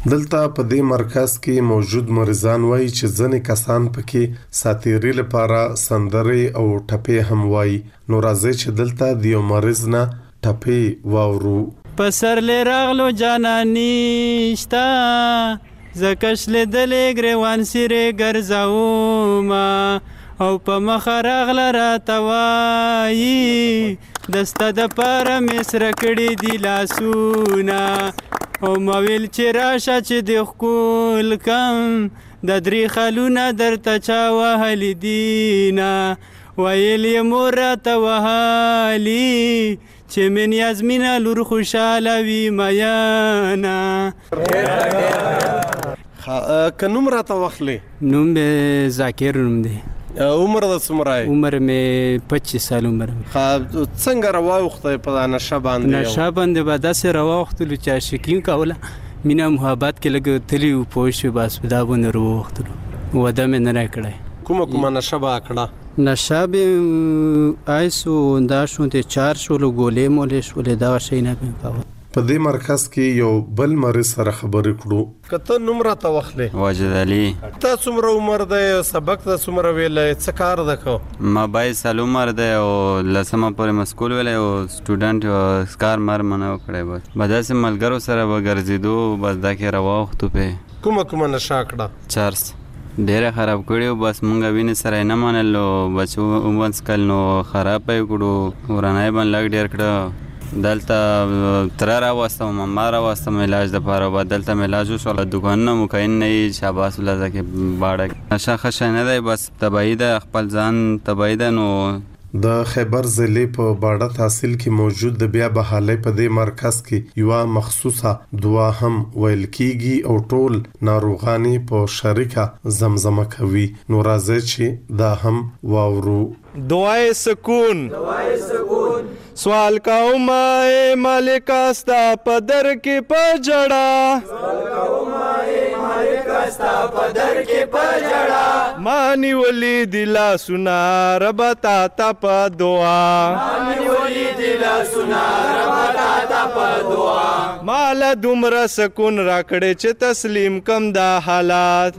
دلته په دې مرکز کې موجود مریضان وایي چې ځنې کسان پکې ساتيري لپاره سندري او ټپې هم وایي. نو راځي چې دلته د یو مریض نه ټپې واورو. پسر لراغلو جانانیشتا زکش لیدلې ګریوان سیره ګرځاوما او په مخراغ لرا توای دسته د پاره مصر کړي دی لاسونه او مویل چې راشه چې د خپل کم د درې خلونه درته چا وهلی دینا ویل یې مور راته وهالي چې من یزمینه لور خوشاله وي میانا. که نوم راته واخلې؟ نوم ذاکر نوم دی. عمر د څومره؟ عمر مې 25 سال عمر. څنګه رواوخته په نشه باندې؟ نشه باندې به داسې رواوختلو چې عاشقین کوله مینه محبت کې لږ تلي و پوه شوې بس دا باندې رواوختلو وده مې نه راکړی. کومه نشه به کړه؟ نشه به آیسو دا شونې 4 شولو ګولې مولې شولې دا شي نه به کاوه. په دې مرکز کې یو بل مریض سره خبرې کړو. کته نوم راته واخلې؟ واجد علي. تا څومره عمر دی؟ سبق ته څومره ویلې؟ څه کار ده کو؟ ما 22 سال عمر دی او لسمه پورې مسکول ویلې او سټوډنټ او سکار مر منو کړی. بس بداسه ملګرو سره وګرځیدو بس دا کې رواوختو په کومه نشه کړه؟ چارس ډیره خراب کړیو. بس مونږ وینې سره نه منلو بچو ومنس کل نو خراب پې کړو ورانای باندې لګ ډیر کړه. دلته تر را واستم ما را واستم علاج د پاره و دلته علاج وشو دکان نه مکین نه شاباس الله زکه باړه نشه خشه نه دی بس تبعید خپل ځان تبعید. نو د خیبر ضلع په باړه تحصیل کې موجود د بیا بحالي په دې مرکز کې یو مخصوصه دعا هم ویل کیږي او ټول ناروغانی په شریکه زمزمه کوي. نو راځي چې دا هم واورو. دعای سکون سوال کوم اے مالک استا پدر کې پجړه مانی ولی دلا سنا رب تا تا په دعا مال دومره سکون راکړې چې تسلیم کم دا حالات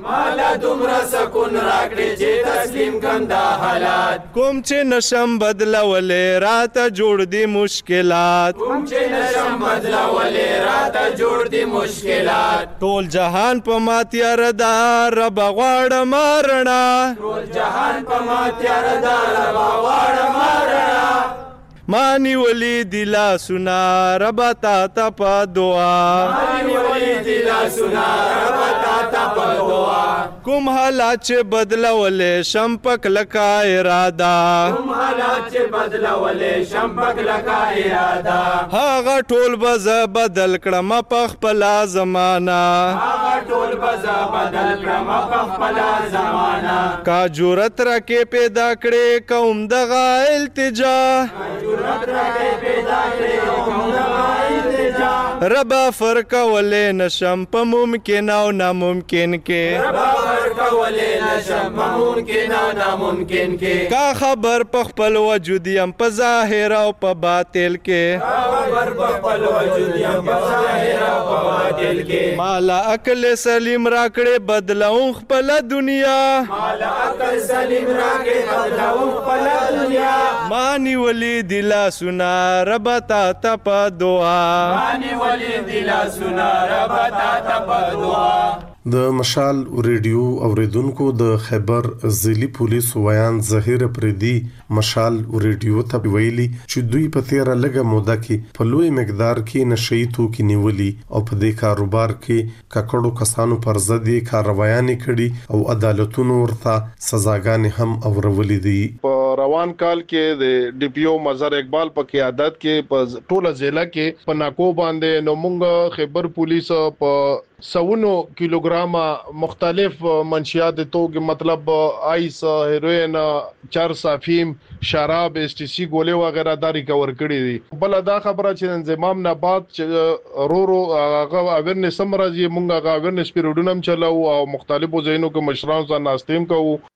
کوم چې نشم بدلولې راته جوړ دي مشکلات ټول جهان په ماتیا ردا رب غواړه مارنا مانی ولی دلا سنا رب تا تا پا دعا کوم حالات چې بدلولې شمپک لکا اراده هغه ټول بز بدل کړم په خپل زمانہ کا جرأت را کې پیدا کړې کوم دغه التجا ربا فرق ولې نشم په ممکن او ناممکن کې کا خبر په خپل وجود يم په ظاهر او په باطل کې مالا عقل سلیم راکړې بدلون خپل دنیا مانی ولی دلا سنا رب تا تا په دعا د مشال ریډیو اوریدونکو د خیبر ضلعي پولیس ویان ظهیر پردي مشال ریډیو ته ویلي چې دوی په تیر لګه موده کې په لوی مقدار کې نشئی توکي نیولي او په دې کاروبار کې ککړو کسانو پر ضد کاروایانې کړي او عدالتونو ورته سزاګانې هم اورولې دي. په روان کال کې د ډي پی او مظهر اقبال په قیادت کې په ټوله ضلع کې په ناکو باندې نو موږ خیبر پولیس په 100 کیلوګرام مختلف منشیات توګه مطلب آیس هیروین چرس افیم شراب اس ټي سي ګولې وغیرہ دا ریکور کړي دي. بل دا خبره چې انضمام نه بعد رورو هغه اویرنس سم راځي مونږه هغه اویرنس پیریډونم چلاو او مختلفو ځایونو کې مشرانو سره ناستیم کوو.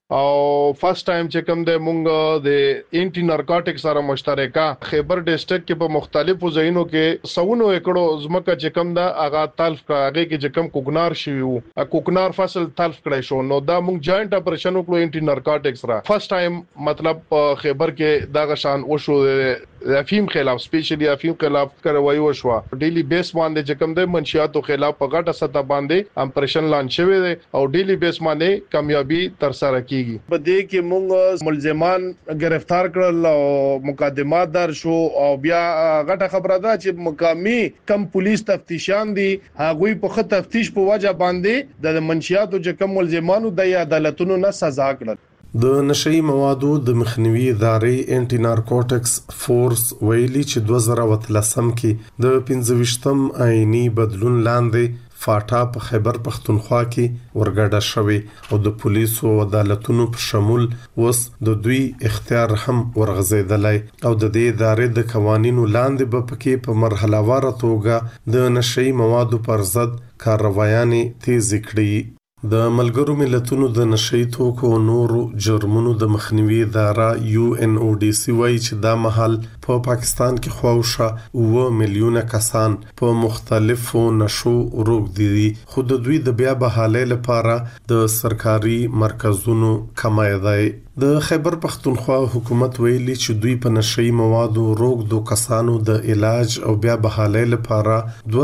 او فرست ټایم چې کوم د مونږ د انټي نارکوټیک سره مشترکه خیبر ډیسټریکټ کې په مختلفو ځایونو کې سونو ایکړو زمکه چې کوم دا اغا تلف کاغه کې چې کوم کوکنار شي وو کوکنار فصل تلف کړی شو نو دا مونږ جاینټ اپریشن وکړو انټي نارکوټیک سره فرست ټایم مطلب خیبر کې دا غشان وشو د افیم خلاف سپیشلی افیم خلاف کاروایی وشو ډیلی بیس باندې چې کوم د منشیاتو خلاف په غټه سطح باندې اپریشن لانچ شوی دی او ډیلی بیس باندې کامیابی تر سره کیږي په دې کې موږ ملزمان گرفتار کړل او مقدمات در شو او بیا غټه خبره ده چې مقامی کم پولیس تفتیشان دي هغه په خط تفتیش په وجه باندې د منشیاتو چې کم ملزمانو د عدالتونو نه سزا کړل د نشئی موادو د مخنیوي ادارې انټي نارکوټکس فورس ویلي چې 2013 کې د 15م آئینی بدلون لاندې فاټا په خیبر پختونخوا کې ورګډه شوی او د پولیسو او عدالتونو په شمول وس د دوی اختیار هم ورغزیدلای او د دې ادارې د قوانینو لاندې به پکې په مرحله واره توګه د نشئی موادو پر ضد کاروایانې تیز کړي د ملګرو ملتونو د نشئی توکو او نورو جرمونو د مخنیوي اداره UNODC وایي چې دا مهال په پاکستان کې خواوشه 9 میلیونه کسان په مختلفو نشو روږدي دي خو د دوی د بیا بحالۍ لپاره د سرکاري مرکزونو کمای دی د خیبر پختونخوا حکومت ویلي چې دوی په نشئی موادو روږدو کسانو د علاج او بیا بحالۍ لپاره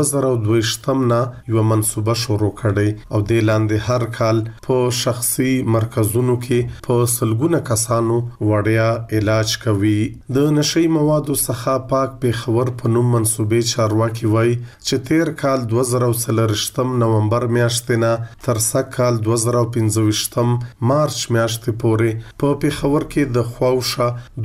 2022 نه یو منصوبه شروع کړې او د لاندې هر کال په شخصي مرکزونو کې په سلګونه کسانو وړیا علاج کوي د نشئی موادو څخه پاک پیښور په نوم منصوبې چارواکي وایي چې تیر کال 2023 نومبر میاشتې نه تر سږ کال 2025 مارچ میاشتې پورې په پیښور کې د خواوشه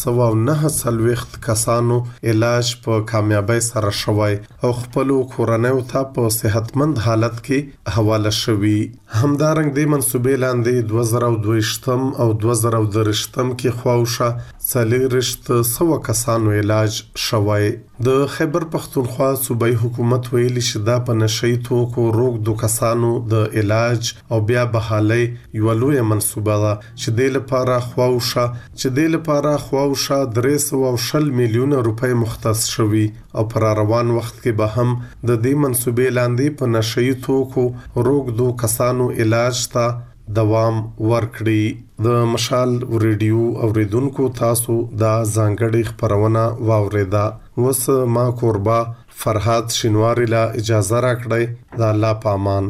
1209 کسانو علاج په کامیابی سره شوی او خپل کورنۍ ته په صحتمند حالت کې حواله شوی همدارنګ د منصوبې لاندې 2022 او 2023 کې خواوشه 400 کسانو علاج شوی د خیبر پختونخوا صوبایي حکومت ویلي چې دا په نشئی توکو روږدو کسانو د علاج او بیا بحالۍ یو لوی منصوبه ده چې د لپاره خواوشه 320 میلیونه روپۍ مختص شوي او پر روان وخت کې به هم د دې منصوبې لاندې په نشئی توکو روږدو کسانو علاج ته دوام ورکړي د مشال ریډیو اوریدونکو تاسو دا ځانګړي خبرونه واوریدا وس ما قربا فرحات شینواری لا اجازه راکړی د الله پامان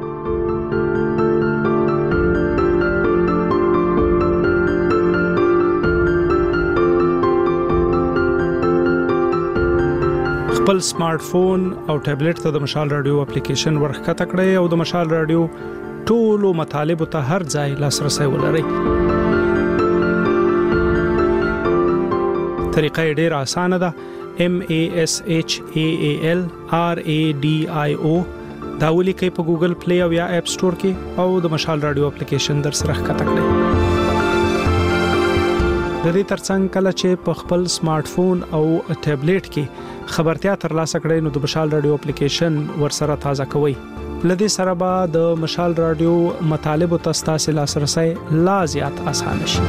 خپل سمارټ فون او ټابلیټ ته د مشال رادیو اپلیکیشن ورخکته کړئ او د مشال رادیو ټولو مطالبه ته هر ځای لاسرسي ولرئ. طریقه ډیره اسانه ده. MASHAAL RADIO دا ولیکئ په ګوګل پلی او یا اپ سٹور کې او د مشال رادیو اپلیکیشن در سره ښکته کړئ. د دې ترڅنګ کله چې په خپل سمارټ فون او ټابلیټ کې خبرتیا ترلاسه کړئ نو د مشال رادیو اپلیکیشن ورسره تازه کوئ. لدې سره به د مشال رادیو مطالب او تاسو لاسرسي لا زیات اسانه شي.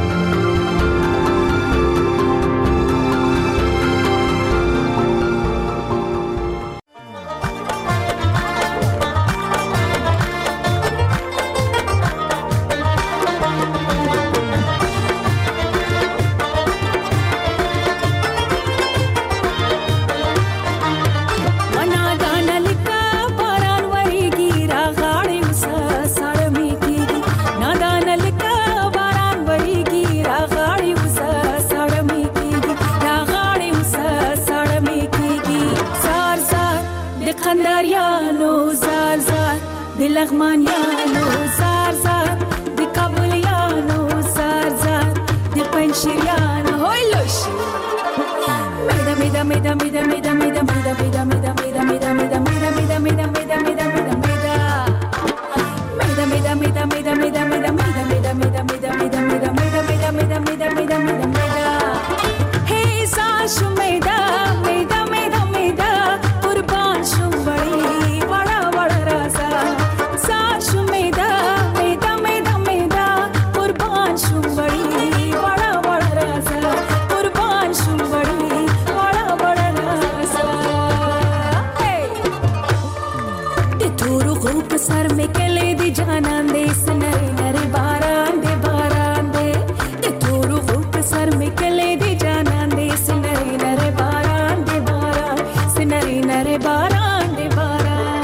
دې کله دې جانان دې سنري نره باران دې باران سنري نره باران دې باران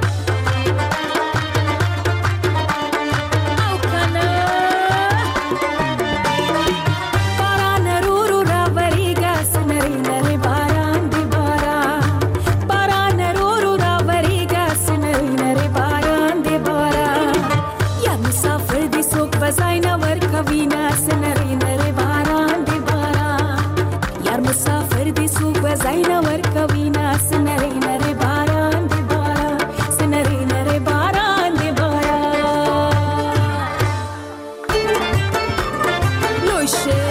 او کنه باران رورو را وریګا سنري نره باران دې باران باران رورو را وریګا سنري نره باران دې باران یا مسافر دې سوک بزاینه ورکوینا سنري نره باران دې باران یار مسافر دې سوک بزاینه ورکوینا سنري نره باران دې باران سنري نره باران دې باران لوشه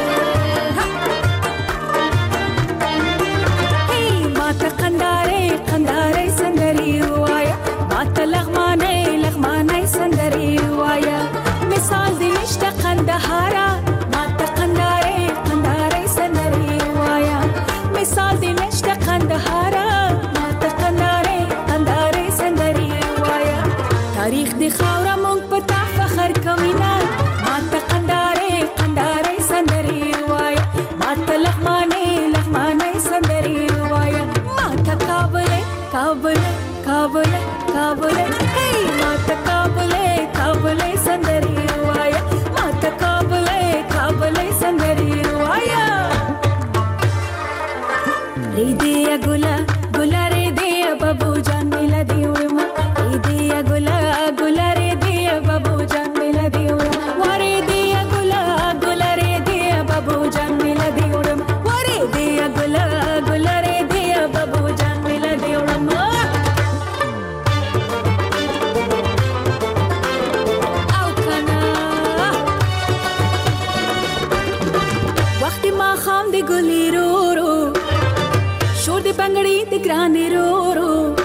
هی ماته قنداره سندري وایا ماته لغمانه سندري وایا مثال دې نشته قندهارا ماته قنداره سندري وایا مثال دې نشته قندهارا ماته قنداره سندري وایا تاریخ دې خاورا مونږ پتا فخر کوینا ماته قنداره سندري وایا ماته لغمانه سندري وایا ماته کابل هی ماته کابل سندري وایا ماته کابل سندري وایا ریدیا ګلا ریدیا بابو جان ملا دیوما ریدیا ګلا ریدیا بابو جان ملا دیوما وریدیا ګلا ریدیا بابو جان ملا دیوما وریدیا ګلا ریدیا بابو جان ملا دیوما او کنا وخت ما خام دی ګلی رو شور دی بنگړی دی ګران رو